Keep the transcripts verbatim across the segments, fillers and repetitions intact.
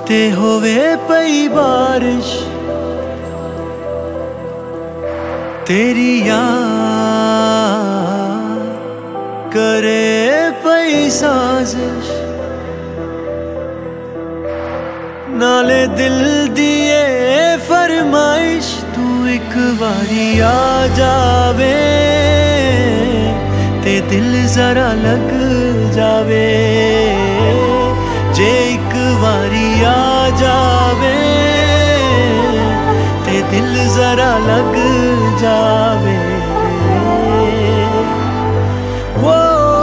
ते होवे पई बारिश तेरी याद करे पई साजिश नाले दिल दिए फरमाइश तू एक बारी आ जावे ते दिल जरा लग जावे जे एक बारी आ जावे ते दिल जरा लग जावे वो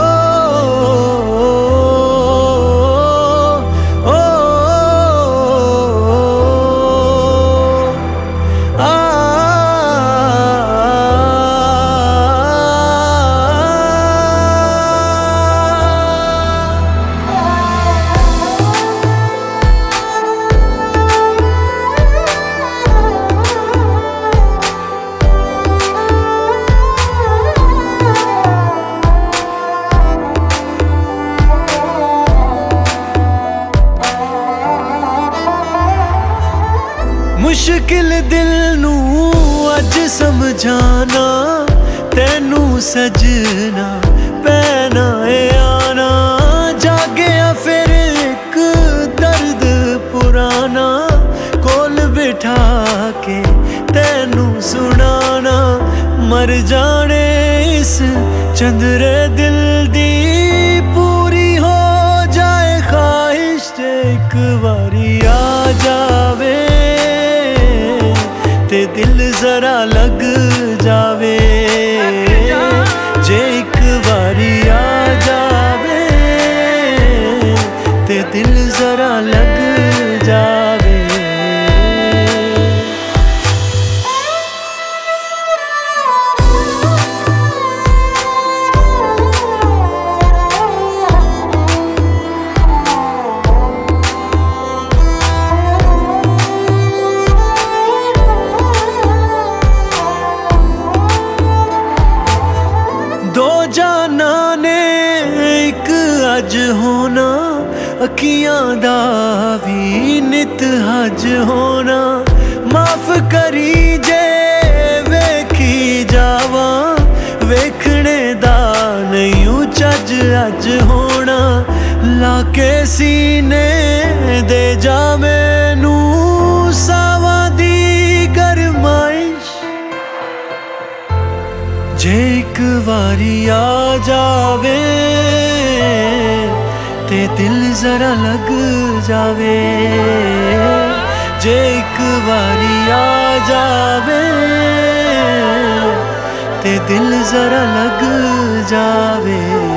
मुश्किल दिल नू अज समझाना तेनू सजना पैना ए आना जागया फिर एक दर्द पुराना कोल बिठा के तेनू सुनाना मर जाने इस चंद्रे दिल दी पूरी हो जाए ख्वाहिश एक बारी आ जावे ते दिल जरा लग जावे जे एक बारी आ जावे ते दिल जरा लग जावे दो जाना ने एक अज होना अखियां दा भी नित हज होना माफ करी जे वेखी जावा वेखने दा नहीं चज अज होना लाके सीने दे जा मैनू सावा दी गरमाइश जे एक बारी आ जावे ते दिल जरा लग जावे जे एक बारी आ जावे ते दिल जरा लग जावे।